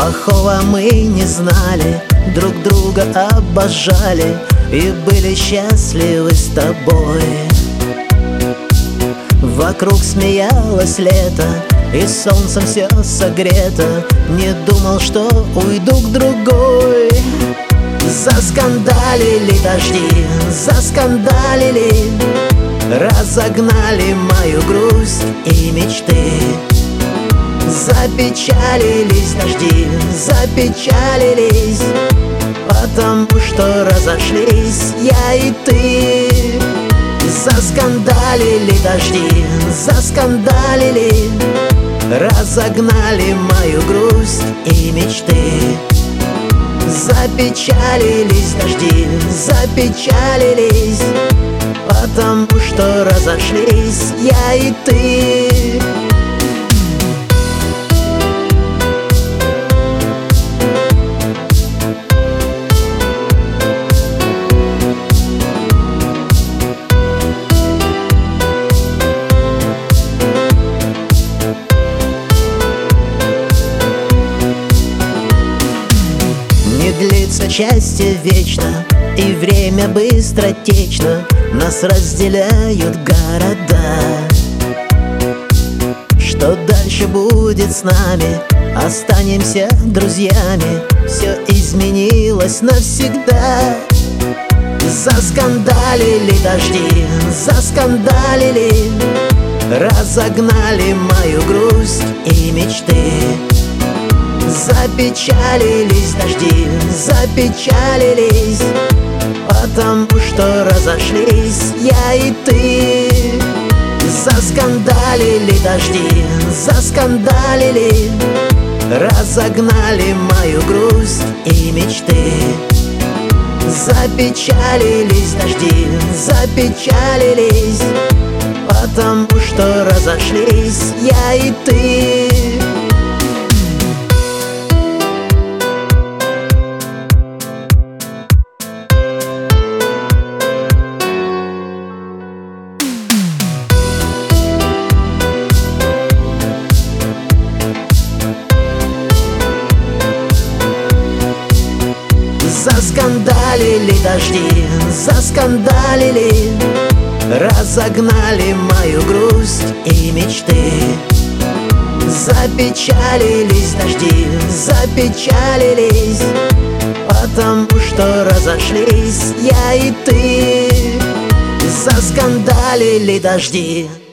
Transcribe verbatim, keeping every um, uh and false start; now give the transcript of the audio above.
Плохого мы не знали, друг друга обожали и были счастливы с тобой. Вокруг смеялось лето, и солнцем все согрето. Не думал, что уйду к другой. Заскандалили дожди, заскандалили, разогнали мою грусть и мечты. Запечалились дожди, запечалились, потому что разошлись я и ты. Заскандалили дожди, заскандалили, разогнали мою грусть и мечты. Запечалились дожди, запечалились, потому что разошлись я и ты. Длится счастье вечно, и время быстротечно. Нас разделяют города. Что дальше будет с нами? Останемся друзьями. Все изменилось навсегда. Заскандалили дожди, заскандалили, разогнали мою грусть и мечты. Запечалились дожди, запечалились, потому что разошлись я и ты. Заскандалили дожди, заскандалили, разогнали мою грусть и мечты. Запечалились дожди, запечалились, потому что разошлись я и ты. Заскандалили дожди, заскандалили, разогнали мою грусть и мечты. Запечалились дожди, запечалились, потому что разошлись я и ты. Заскандалили дожди.